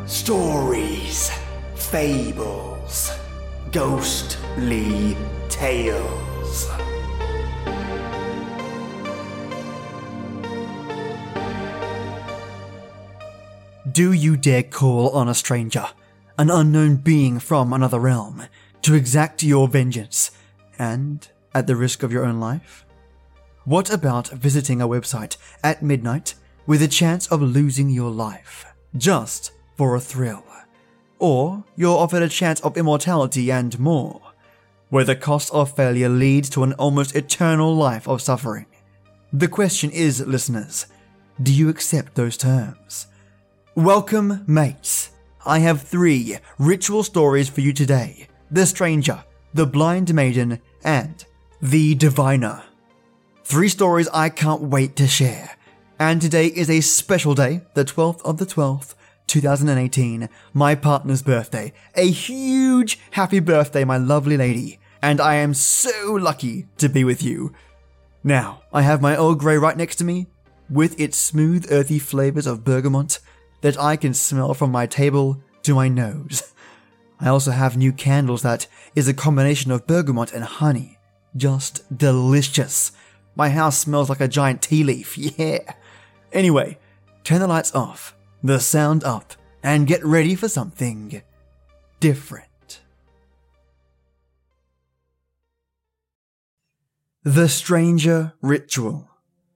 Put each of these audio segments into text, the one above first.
Stories, fables, ghostly tales. Do you dare call on a stranger, an unknown being from another realm, to exact your vengeance, and at the risk of your own life? What about visiting a website at midnight with a chance of losing your life, just for a thrill? Or you're offered a chance of immortality and more, where the cost of failure leads to an almost eternal life of suffering. The question is, listeners, do you accept those terms? Welcome, mates. I have 3 ritual stories for you today: The Stranger, The Blind Maiden, and The Diviner. 3 stories I can't wait to share. And today is a special day, the 12th of the 12th, 2018, my partner's birthday. A huge happy birthday, my lovely lady. And I am so lucky to be with you. Now, I have my Earl Grey right next to me, with its smooth, earthy flavors of bergamot that I can smell from my table to my nose. I also have new candles that is a combination of bergamot and honey. Just delicious. My house smells like a giant tea leaf, yeah. Anyway, turn the lights off, the sound up, and get ready for something different. The Stranger Ritual.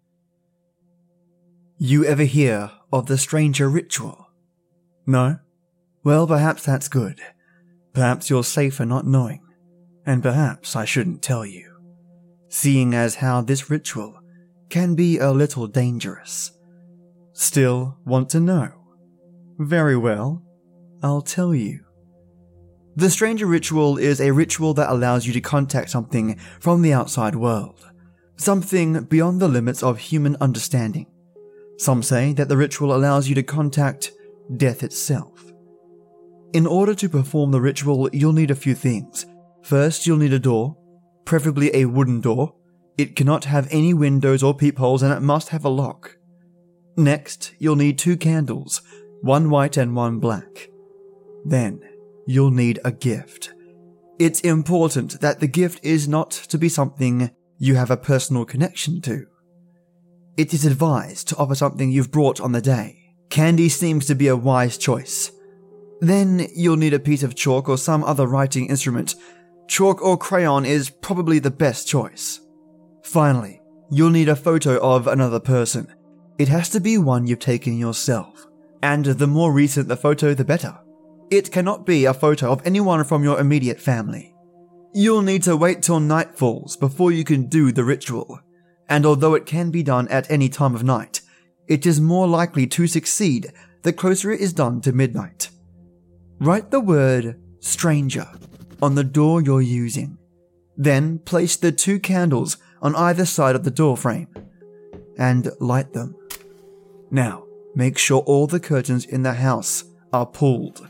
You ever hear of the Stranger Ritual? No? Well, perhaps that's good. Perhaps you're safer not knowing, and perhaps I shouldn't tell you, seeing as how this ritual can be a little dangerous. Still want to know? Very well, I'll tell you. The Stranger Ritual is a ritual that allows you to contact something from the outside world, something beyond the limits of human understanding. Some say that the ritual allows you to contact death itself. In order to perform the ritual, you'll need a few things. First, you'll need a door, preferably a wooden door. It cannot have any windows or peepholes, and it must have a lock. Next, you'll need 2 candles, one white and one black. Then, you'll need a gift. It's important that the gift is not to be something you have a personal connection to. It is advised to offer something you've brought on the day. Candy seems to be a wise choice. Then you'll need a piece of chalk or some other writing instrument. Chalk or crayon is probably the best choice. Finally, you'll need a photo of another person. It has to be one you've taken yourself, and the more recent the photo, the better. It cannot be a photo of anyone from your immediate family. You'll need to wait till night falls before you can do the ritual. And although it can be done at any time of night, it is more likely to succeed the closer it is done to midnight. Write the word stranger on the door you're using. Then place the 2 candles on either side of the door frame and light them. Now, make sure all the curtains in the house are pulled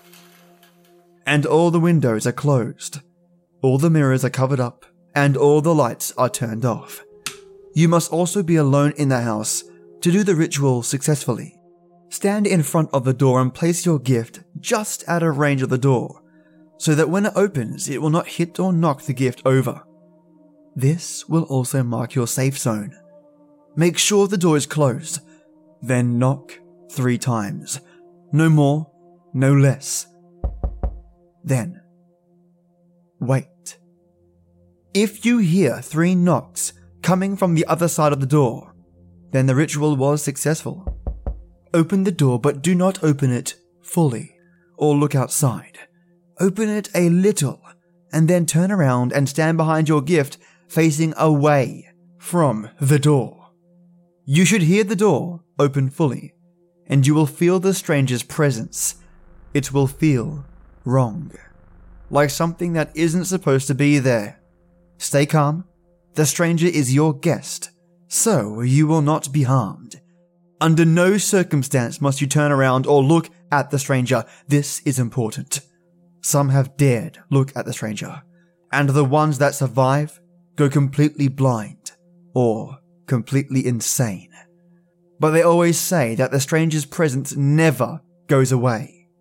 and all the windows are closed. All the mirrors are covered up and all the lights are turned off. You must also be alone in the house to do the ritual successfully. Stand in front of the door and place your gift just out of range of the door, so that when it opens, it will not hit or knock the gift over. This will also mark your safe zone. Make sure the door is closed, then knock 3 times. No more, no less. Then, wait. If you hear 3 knocks coming from the other side of the door, then the ritual was successful. Open the door, but do not open it fully, or look outside. Open it a little, and then turn around and stand behind your gift facing away from the door. You should hear the door open fully, and you will feel the stranger's presence. It will feel wrong, like something that isn't supposed to be there. Stay calm. The stranger is your guest, so you will not be harmed. Under no circumstance must you turn around or look at the stranger. This is important. Some have dared look at the stranger, and the ones that survive go completely blind or completely insane. But they always say that the stranger's presence never goes away.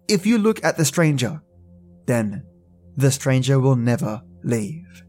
If you look at the stranger, then the stranger will never leave.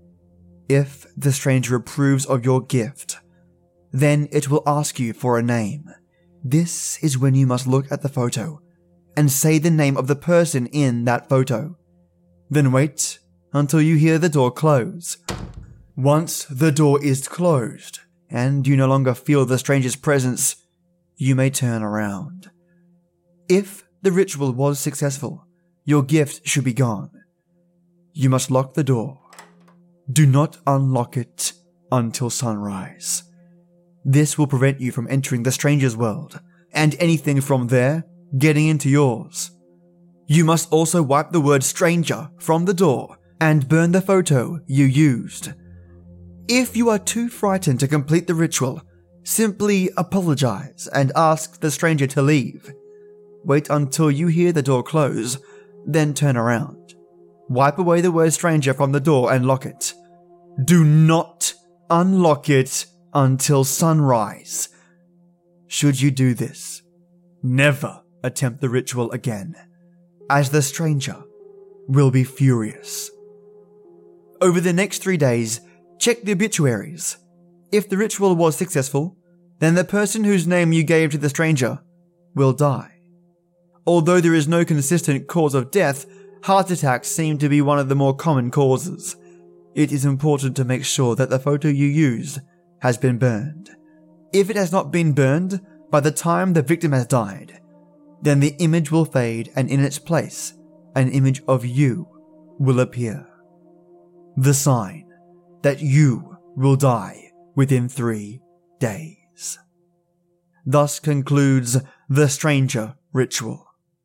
If the stranger approves of your gift, then it will ask you for a name. This is when you must look at the photo and say the name of the person in that photo. Then wait until you hear the door close. Once the door is closed and you no longer feel the stranger's presence, you may turn around. If the ritual was successful, your gift should be gone. You must lock the door. Do not unlock it until sunrise. This will prevent you from entering the stranger's world, and anything from there getting into yours. You must also wipe the word stranger from the door and burn the photo you used. If you are too frightened to complete the ritual, simply apologize and ask the stranger to leave. Wait until you hear the door close, then turn around. Wipe away the word stranger from the door and lock it. Do not unlock it until sunrise. Should you do this, never attempt the ritual again, as the stranger will be furious. Over the next 3 days, check the obituaries. If the ritual was successful, then the person whose name you gave to the stranger will die. Although there is no consistent cause of death, heart attacks seem to be one of the more common causes. It is important to make sure that the photo you used has been burned. If it has not been burned by the time the victim has died, then the image will fade and in its place, an image of you will appear. The sign that you will die within 3 days. Thus concludes the Stranger Ritual.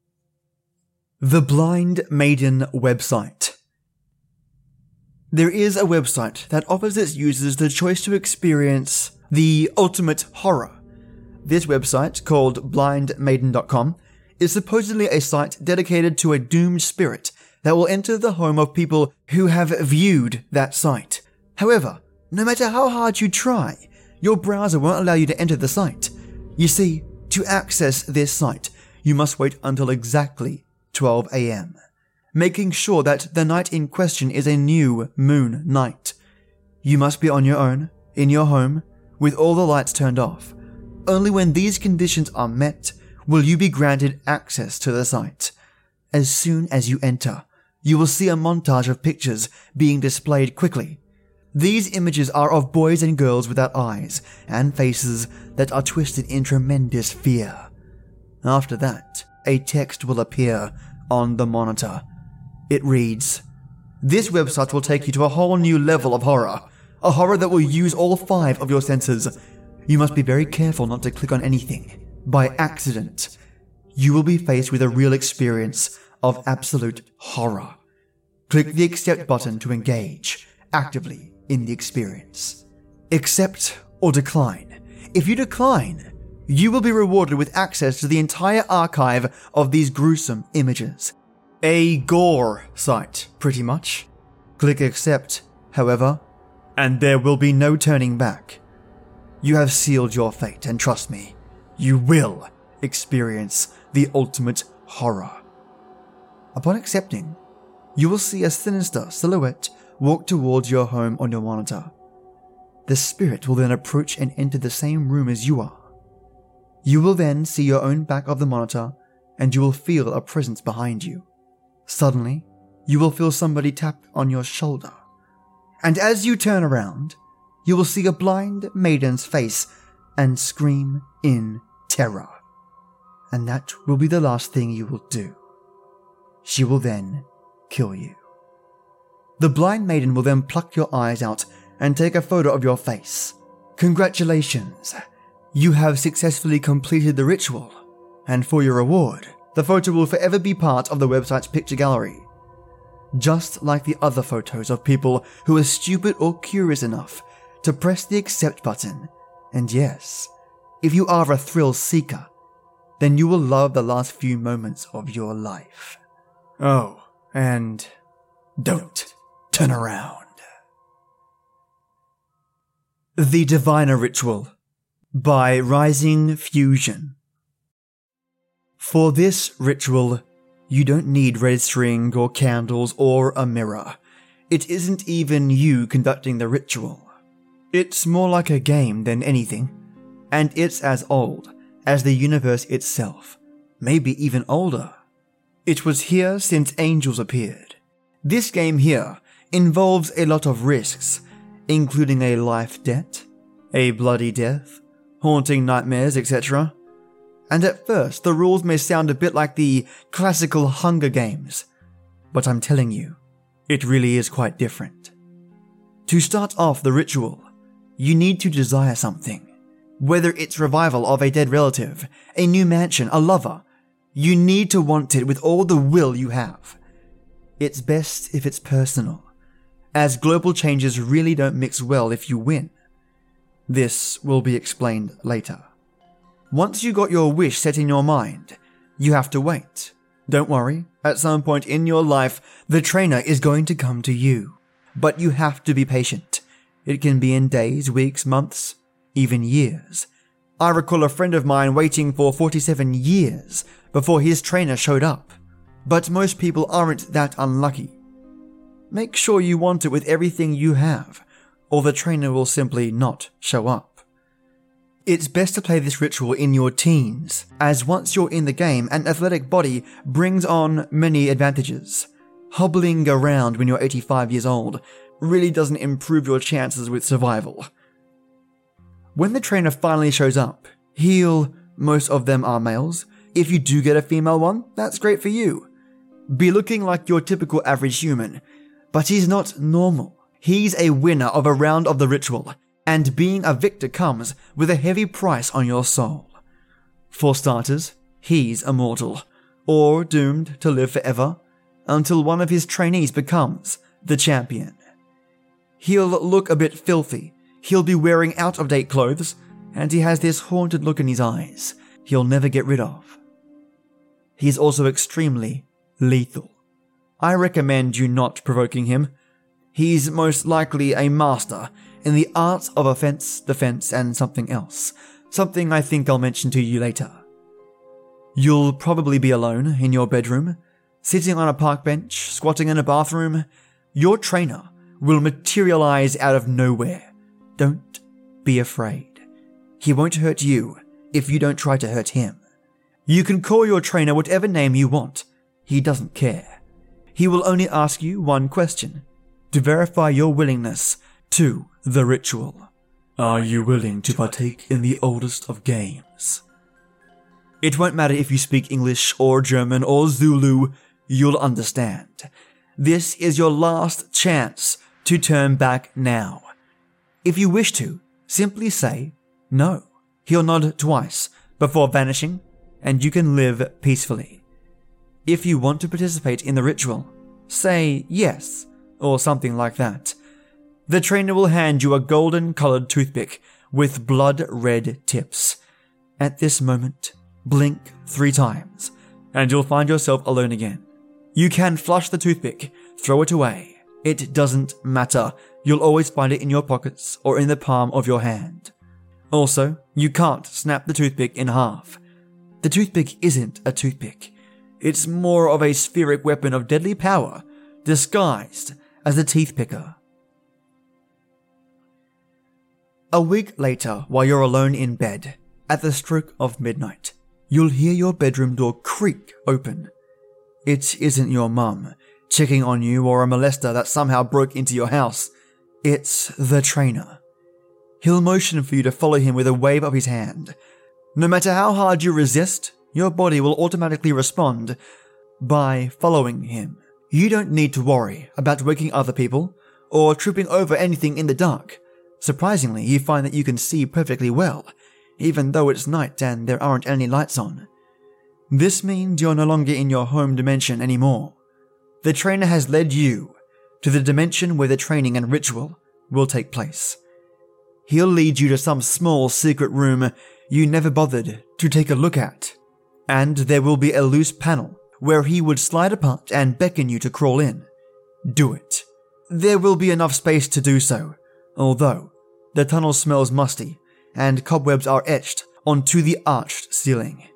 The Blind Maiden website. There is a website that offers its users the choice to experience the ultimate horror. This website, called blindmaiden.com, is supposedly a site dedicated to a doomed spirit that will enter the home of people who have viewed that site. However, no matter how hard you try, your browser won't allow you to enter the site. You see, to access this site, you must wait until exactly 12 a.m., making sure that the night in question is a new moon night. You must be on your own, in your home, with all the lights turned off. Only when these conditions are met will you be granted access to the site. As soon as you enter, you will see a montage of pictures being displayed quickly. These images are of boys and girls without eyes and faces that are twisted in tremendous fear. After that, a text will appear on the monitor. It reads, "This website will take you to a whole new level of horror, a horror that will use all 5 of your senses. You must be very careful not to click on anything by accident. You will be faced with a real experience of absolute horror. Click the accept button to engage actively in the experience. Accept or decline. If you decline, you will be rewarded with access to the entire archive of these gruesome images. A gore site, pretty much. Click accept, however, and there will be no turning back. You have sealed your fate, and trust me, you will experience the ultimate horror." Upon accepting, you will see a sinister silhouette walk towards your home on your monitor. The spirit will then approach and enter the same room as you are. You will then see your own back of the monitor, and you will feel a presence behind you. Suddenly, you will feel somebody tap on your shoulder. And as you turn around, you will see a blind maiden's face and scream in terror. And that will be the last thing you will do. She will then kill you. The blind maiden will then pluck your eyes out and take a photo of your face. Congratulations! You have successfully completed the ritual, and for your reward, the photo will forever be part of the website's picture gallery. Just like the other photos of people who are stupid or curious enough to press the accept button. And yes, if you are a thrill seeker, then you will love the last few moments of your life. Oh, and don't turn around. The Diviner Ritual by Rising Fusion. For this ritual, You don't need red string or candles or a mirror. It isn't even you conducting the ritual. It's more like a game than anything, and it's as old as the universe itself, maybe even older. It was here since angels appeared. This game here involves a lot of risks, including a life debt, a bloody death, haunting nightmares, etc. And at first, the rules may sound a bit like the classical Hunger Games, but I'm telling you, it really is quite different. To start off the ritual, you need to desire something. Whether it's revival of a dead relative, a new mansion, a lover, you need to want it with all the will you have. It's best if it's personal, as global changes really don't mix well if you win. This will be explained later. Once you got your wish set in your mind, you have to wait. Don't worry, at some point in your life, the trainer is going to come to you. But you have to be patient. It can be in days, weeks, months, even years. I recall a friend of mine waiting for 47 years before his trainer showed up. But most people aren't that unlucky. Make sure you want it with everything you have, or the trainer will simply not show up. It's best to play this ritual in your teens, as once you're in the game, an athletic body brings on many advantages. Hobbling around when you're 85 years old really doesn't improve your chances with survival. When the trainer finally shows up, most of them are males. If you do get a female one, that's great for you. Be looking like your typical average human, but he's not normal. He's a winner of a round of the ritual, and being a victor comes with a heavy price on your soul. For starters, he's immortal, or doomed to live forever, until one of his trainees becomes the champion. He'll look a bit filthy, he'll be wearing out-of-date clothes, and he has this haunted look in his eyes he'll never get rid of. He's also extremely lethal. I recommend you not provoking him. He's most likely a master in the art of offense, defense, and something else. Something I think I'll mention to you later. You'll probably be alone in your bedroom, sitting on a park bench, squatting in a bathroom. Your trainer will materialize out of nowhere. Don't be afraid. He won't hurt you if you don't try to hurt him. You can call your trainer whatever name you want. He doesn't care. He will only ask you one question to verify your willingness to the ritual. Are you willing to partake in the oldest of games? It won't matter if you speak English or German or Zulu, you'll understand. This is your last chance to turn back now. If you wish to, simply say no. He'll nod twice before vanishing, and you can live peacefully. If you want to participate in the ritual, say yes, or something like that. The trainer will hand you a golden-colored toothpick with blood-red tips. At this moment, blink 3 times, and you'll find yourself alone again. You can flush the toothpick, throw it away. It doesn't matter. You'll always find it in your pockets or in the palm of your hand. Also, you can't snap the toothpick in half. The toothpick isn't a toothpick. It's more of a spheric weapon of deadly power, disguised as a teeth picker. A week later, while you're alone in bed, at the stroke of midnight, you'll hear your bedroom door creak open. It isn't your mum checking on you or a molester that somehow broke into your house. It's the trainer. He'll motion for you to follow him with a wave of his hand. No matter how hard you resist, your body will automatically respond by following him. You don't need to worry about waking other people or tripping over anything in the dark. Surprisingly, you find that you can see perfectly well, even though it's night and there aren't any lights on. This means you're no longer in your home dimension anymore. The trainer has led you to the dimension where the training and ritual will take place. He'll lead you to some small secret room you never bothered to take a look at, and there will be a loose panel where he would slide apart and beckon you to crawl in. Do it. There will be enough space to do so, although the tunnel smells musty and cobwebs are etched onto the arched ceiling.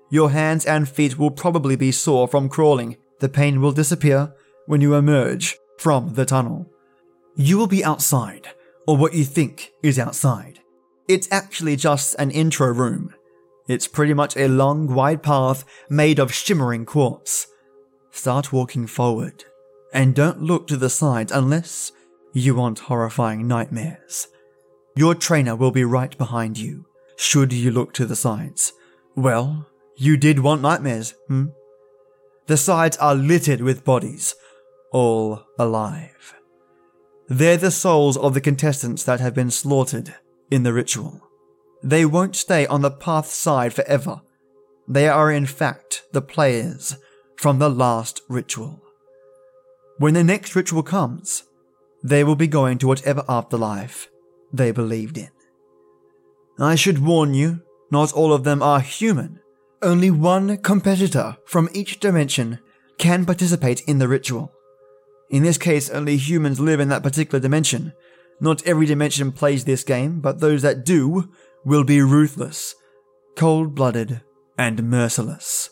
Your hands and feet will probably be sore from crawling. The pain will disappear when you emerge from the tunnel. You will be outside, or what you think is outside. It's actually just an intro room. It's pretty much a long, wide path made of shimmering quartz. Start walking forward, and don't look to the sides unless you want horrifying nightmares. Your trainer will be right behind you, should you look to the sides. Well, you did want nightmares, The sides are littered with bodies, all alive. They're the souls of the contestants that have been slaughtered in the ritual. They won't stay on the path side forever. They are in fact the players from the last ritual. When the next ritual comes, they will be going to whatever afterlife they believed in. I should warn you, not all of them are human. Only one competitor from each dimension can participate in the ritual. In this case, only humans live in that particular dimension. Not every dimension plays this game, but those that do will be ruthless, cold-blooded, and merciless.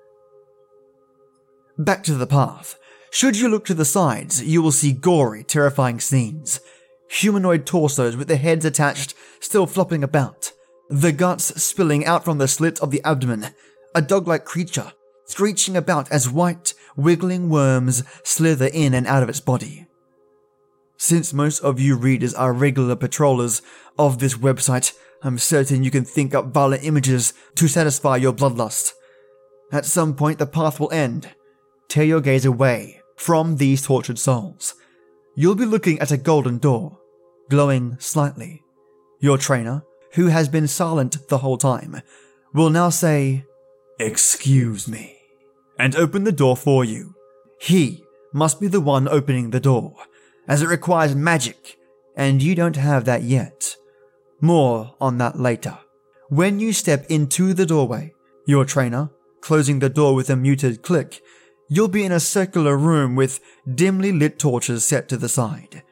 Back to the path. Should you look to the sides, you will see gory, terrifying scenes. Humanoid torsos with their heads attached, still flopping about. The guts spilling out from the slit of the abdomen. A dog-like creature, screeching about as white, wiggling worms slither in and out of its body. Since most of you readers are regular patrollers of this website, I'm certain you can think up violent images to satisfy your bloodlust. At some point, the path will end. Tear your gaze away from these tortured souls. You'll be looking at a golden door, glowing slightly. Your trainer, who has been silent the whole time, will now say, "Excuse me," and open the door for you. He must be the one opening the door, as it requires magic, and you don't have that yet. More on that later. When you step into the doorway, your trainer, closing the door with a muted click, you'll be in a circular room with dimly lit torches set to the side.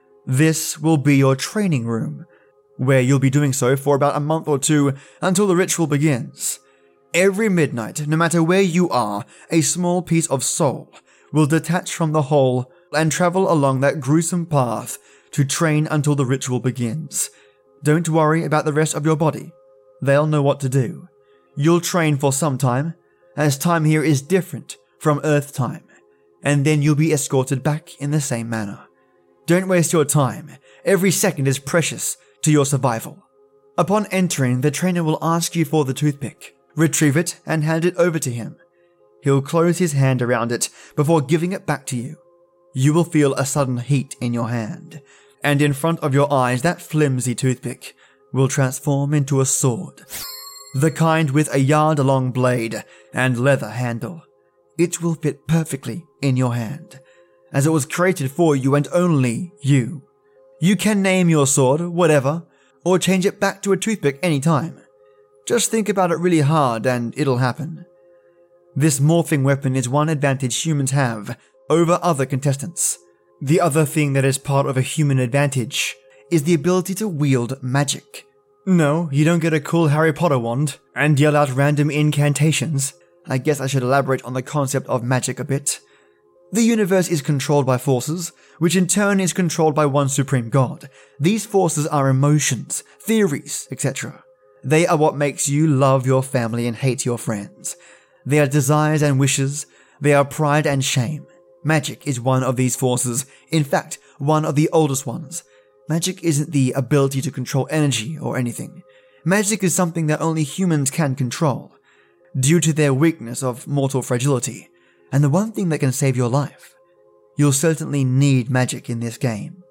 This will be your training room, where you'll be doing so for about a month or two until the ritual begins. Every midnight, no matter where you are, a small piece of soul will detach from the whole and travel along that gruesome path to train until the ritual begins. Don't worry about the rest of your body. They'll know what to do. You'll train for some time, as time here is different from Earth time, and then you'll be escorted back in the same manner. Don't waste your time. Every second is precious to your survival. Upon entering, the trainer will ask you for the toothpick. Retrieve it and hand it over to him. He'll close his hand around it before giving it back to you. You will feel a sudden heat in your hand, and in front of your eyes that flimsy toothpick will transform into a sword. The kind with a yard-long blade and leather handle. It will fit perfectly in your hand, as it was created for you and only you. You can name your sword whatever, or change it back to a toothpick anytime. Just think about it really hard and it'll happen. This morphing weapon is one advantage humans have over other contestants. The other thing that is part of a human advantage is the ability to wield magic. No, you don't get a cool Harry Potter wand and yell out random incantations. I guess I should elaborate on the concept of magic a bit. The universe is controlled by forces, which in turn is controlled by one supreme god. These forces are emotions, theories, etc. They are what makes you love your family and hate your friends. They are desires and wishes. They are pride and shame. Magic is one of these forces, in fact, one of the oldest ones. Magic isn't the ability to control energy or anything. Magic is something that only humans can control, due to their weakness of mortal fragility, and the one thing that can save your life. You'll certainly need magic in this game.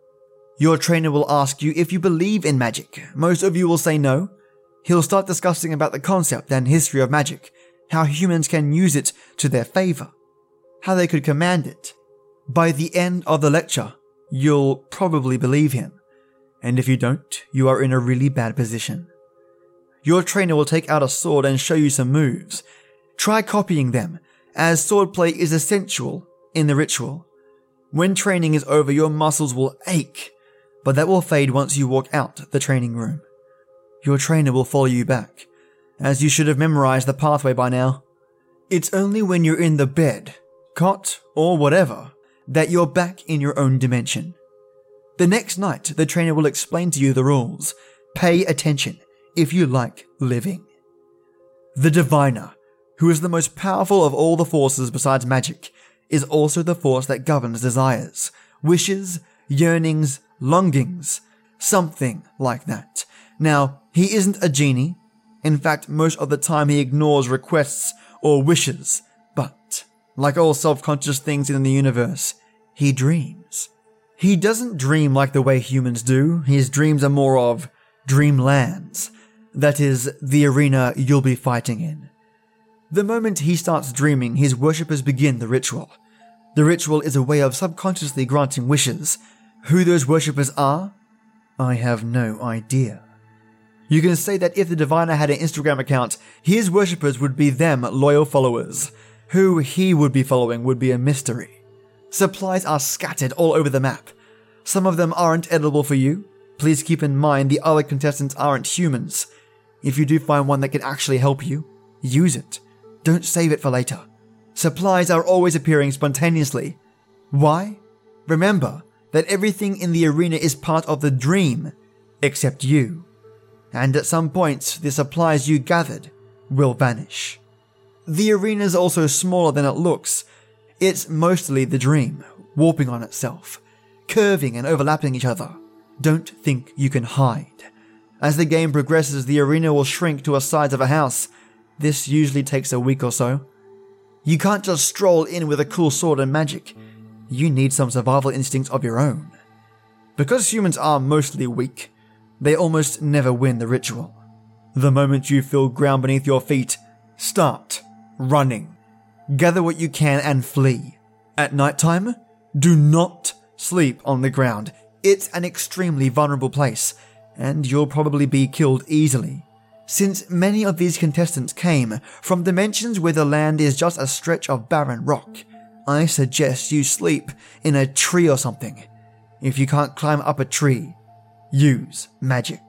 Your trainer will ask you if you believe in magic. Most of you will say no. He'll start discussing about the concept and history of magic, how humans can use it to their favor, how they could command it. By the end of the lecture, you'll probably believe him, and if you don't, you are in a really bad position. Your trainer will take out a sword and show you some moves. Try copying them, as swordplay is essential in the ritual. When training is over, your muscles will ache, but that will fade once you walk out the training room. Your trainer will follow you back. as you should have memorized the pathway by now. It's only when you're in the bed, cot, or whatever, that you're back in your own dimension. The next night, the trainer will explain to you the rules. Pay attention if you like living. The Diviner, who is the most powerful of all the forces besides magic, is also the force that governs desires, wishes, yearnings, longings, something like that. Now, he isn't a genie. In fact, most of the time he ignores requests or wishes, but, like all self-conscious things in the universe, he dreams. He doesn't dream like the way humans do. His dreams are more of dreamlands. That is, the arena you'll be fighting in. The moment he starts dreaming, his worshippers begin the ritual. The ritual is a way of subconsciously granting wishes. Who those worshippers are? I have no idea. You can say that if the Diviner had an Instagram account, his worshippers would be them loyal followers. Who he would be following would be a mystery. Supplies are scattered all over the map. Some of them aren't edible for you. Please keep in mind the other contestants aren't humans. If you do find one that can actually help you, use it. Don't save it for later. Supplies are always appearing spontaneously. Why? Remember that everything in the arena is part of the dream, except you. And at some point, the supplies you gathered will vanish. The arena is also smaller than it looks. It's mostly the dream, warping on itself, curving and overlapping each other. Don't think you can hide. As the game progresses, the arena will shrink to the size of a house. This usually takes a week or so. You can't just stroll in with a cool sword and magic. You need some survival instincts of your own. Because humans are mostly weak, they almost never win the ritual. The moment you feel ground beneath your feet, start running. Gather what you can and flee. At nighttime, do not sleep on the ground. It's an extremely vulnerable place, and you'll probably be killed easily. Since many of these contestants came from dimensions where the land is just a stretch of barren rock, I suggest you sleep in a tree or something. If you can't climb up a tree, use magic.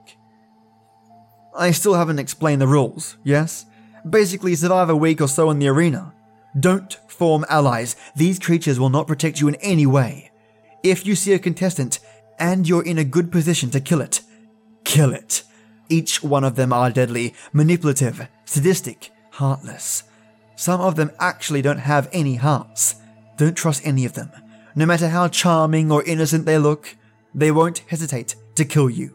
I still haven't explained the rules, yes? Basically, survive a week or so in the arena. Don't form allies. These creatures will not protect you in any way. If you see a contestant and you're in a good position to kill it, kill it. Each one of them are deadly, manipulative, sadistic, heartless. Some of them actually don't have any hearts. Don't trust any of them. No matter how charming or innocent they look, they won't hesitate to kill you.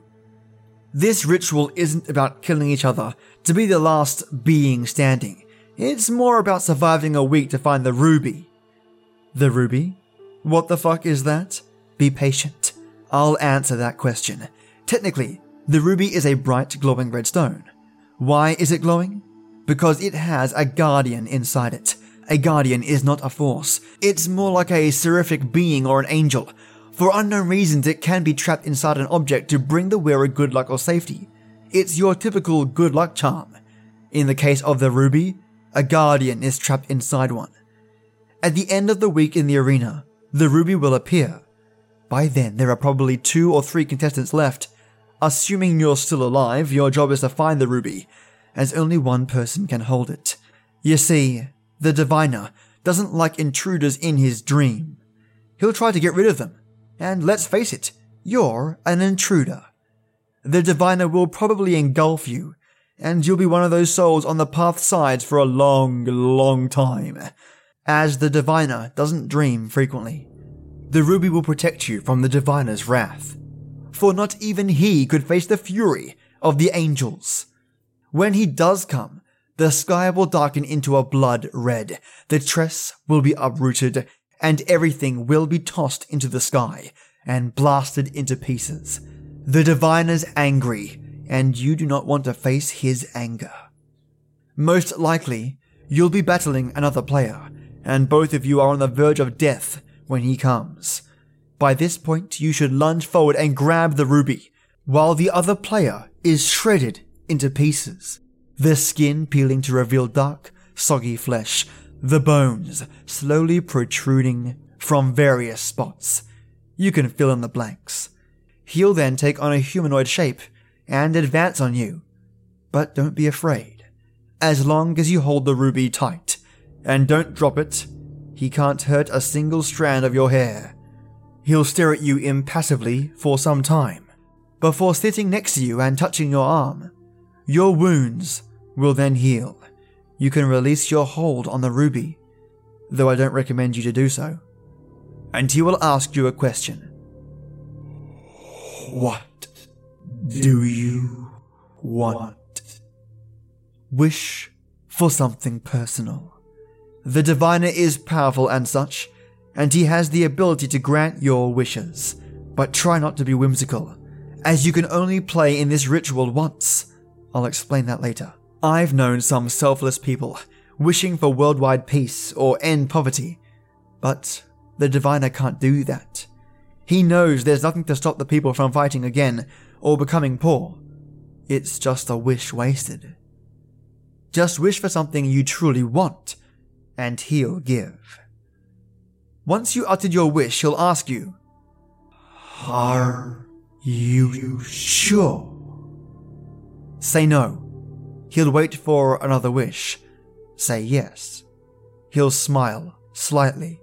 This ritual isn't about killing each other to be the last being standing. It's more about surviving a week to find the ruby. The ruby? What the fuck is that? Be patient. I'll answer that question. Technically, the ruby is a bright glowing red stone. Why is it glowing? Because it has a guardian inside it. A guardian is not a force. It's more like a seraphic being or an angel. For unknown reasons, it can be trapped inside an object to bring the wearer good luck or safety. It's your typical good luck charm. In the case of the ruby, a guardian is trapped inside one. At the end of the week in the arena, the ruby will appear. By then, there are probably 2 or 3 contestants left. Assuming you're still alive, your job is to find the ruby, as only one person can hold it. You see, the Diviner doesn't like intruders in his dream. He'll try to get rid of them. And let's face it, you're an intruder. The Diviner will probably engulf you, and you'll be one of those souls on the path sides for a long, long time. As the Diviner doesn't dream frequently, the ruby will protect you from the Diviner's wrath. For not even he could face the fury of the angels. When he does come, the sky will darken into a blood red, the tress will be uprooted, and everything will be tossed into the sky and blasted into pieces. The Diviner's angry, and you do not want to face his anger. Most likely, you'll be battling another player, and both of you are on the verge of death when he comes. By this point, you should lunge forward and grab the ruby, while the other player is shredded into pieces. The skin peeling to reveal dark, soggy flesh, the bones slowly protruding from various spots. You can fill in the blanks. He'll then take on a humanoid shape and advance on you. But don't be afraid. as long as you hold the ruby tight. And don't drop it. He can't hurt a single strand of your hair. He'll stare at you impassively for some time, before sitting next to you and touching your arm. Your wounds will then heal. You can release your hold on the ruby, though I don't recommend you to do so. And he will ask you a question. What do you want? Wish for something personal. The diviner is powerful and such, and he has the ability to grant your wishes, but try not to be whimsical, as you can only play in this ritual once. I'll explain that later. I've known some selfless people wishing for worldwide peace or end poverty, but the diviner can't do that. He knows there's nothing to stop the people from fighting again or becoming poor. It's just a wish wasted. Just wish for something you truly want, and he'll give. Once you uttered your wish, he'll ask you, "Are you sure?" Say no. He'll wait for another wish. Say yes. He'll smile slightly.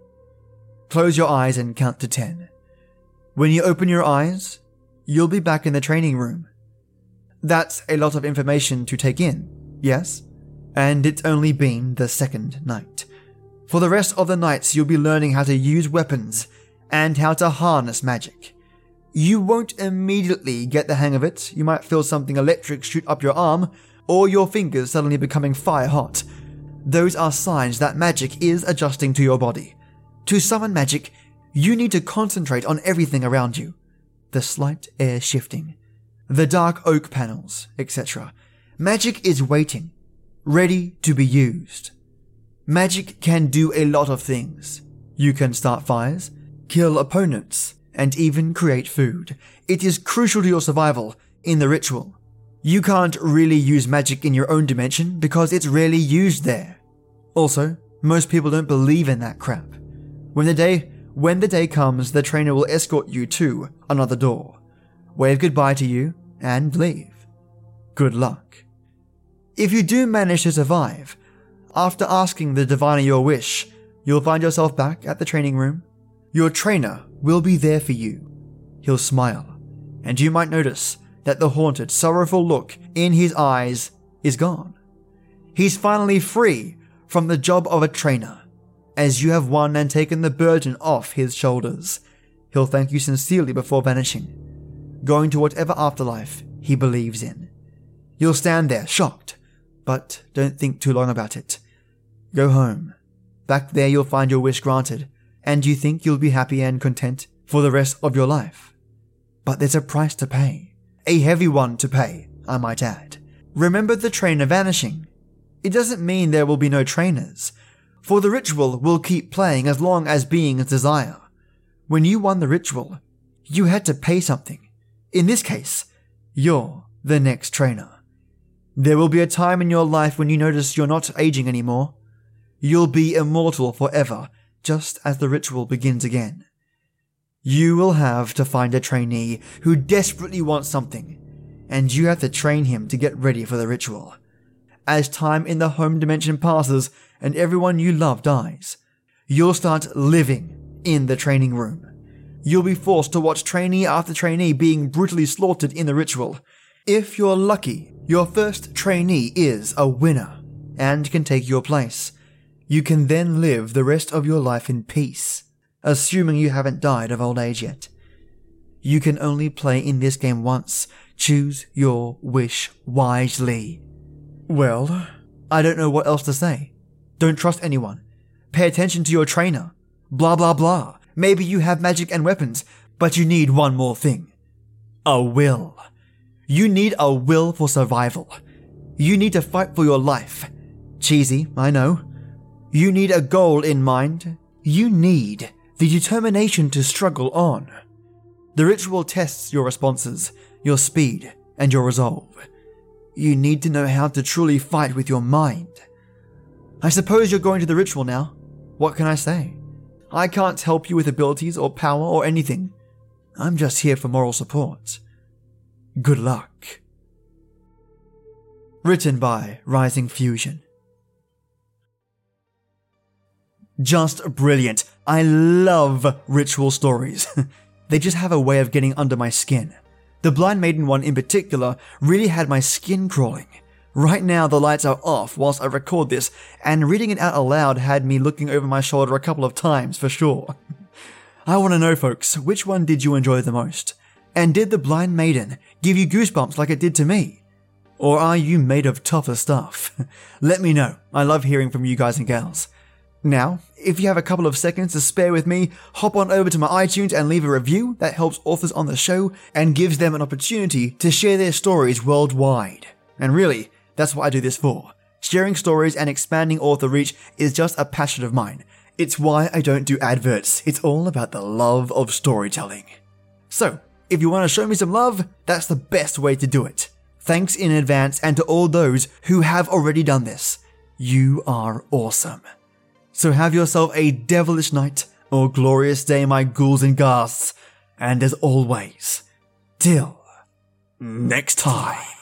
Close your eyes and count to 10. When you open your eyes, you'll be back in the training room. That's a lot of information to take in, yes? And it's only been the second night. For the rest of the nights, you'll be learning how to use weapons and how to harness magic. You won't immediately get the hang of it. You might feel something electric shoot up your arm, or your fingers suddenly becoming fire hot. Those are signs that magic is adjusting to your body. To summon magic, you need to concentrate on everything around you. The slight air shifting, the dark oak panels, etc. Magic is waiting, ready to be used. Magic can do a lot of things. You can start fires, kill opponents, and even create food. It is crucial to your survival in the ritual. You can't really use magic in your own dimension because it's rarely used there. Also, most people don't believe in that crap. When the day comes, the trainer will escort you to another door, wave goodbye to you, and leave. Good luck. If you do manage to survive, after asking the diviner your wish, you'll find yourself back at the training room. Your trainer will be there for you. He'll smile, and you might notice that the haunted, sorrowful look in his eyes is gone. He's finally free from the job of a trainer, as you have won and taken the burden off his shoulders. He'll thank you sincerely before vanishing, going to whatever afterlife he believes in. You'll stand there, shocked, but don't think too long about it. Go home. Back there you'll find your wish granted, and you think you'll be happy and content for the rest of your life. But there's a price to pay. A heavy one to pay, I might add. Remember the trainer vanishing. It doesn't mean there will be no trainers, for the ritual will keep playing as long as beings desire. When you won the ritual, you had to pay something. In this case, you're the next trainer. There will be a time in your life when you notice you're not aging anymore. You'll be immortal forever, just as the ritual begins again. You will have to find a trainee who desperately wants something, and you have to train him to get ready for the ritual. As time in the home dimension passes and everyone you love dies, you'll start living in the training room. You'll be forced to watch trainee after trainee being brutally slaughtered in the ritual. If you're lucky, your first trainee is a winner and can take your place. You can then live the rest of your life in peace, assuming you haven't died of old age yet. You can only play in this game once. Choose your wish wisely. Well, I don't know what else to say. Don't trust anyone. Pay attention to your trainer. Blah blah blah. Maybe you have magic and weapons, but you need one more thing. A will. You need a will for survival. You need to fight for your life. Cheesy, I know. You need a goal in mind. You need the determination to struggle on. The ritual tests your responses, your speed, and your resolve. You need to know how to truly fight with your mind. I suppose you're going to the ritual now. What can I say? I can't help you with abilities or power or anything. I'm just here for moral support. Good luck. Written by Rising Fusion. Just brilliant. I love ritual stories. They just have a way of getting under my skin. The Blind Maiden one in particular really had my skin crawling. Right now the lights are off whilst I record this, and reading it out aloud had me looking over my shoulder a couple of times for sure. I want to know, folks, which one did you enjoy the most? And did The Blind Maiden give you goosebumps like it did to me? Or are you made of tougher stuff? Let me know. I love hearing from you guys and gals. Now, if you have a couple of seconds to spare with me, hop on over to my iTunes and leave a review. That helps authors on the show and gives them an opportunity to share their stories worldwide. And really, that's what I do this for. Sharing stories and expanding author reach is just a passion of mine. It's why I don't do adverts. It's all about the love of storytelling. So, if you want to show me some love, that's the best way to do it. Thanks in advance, and to all those who have already done this. You are awesome. So have yourself a devilish night or glorious day, my ghouls and ghasts. And as always, till next time.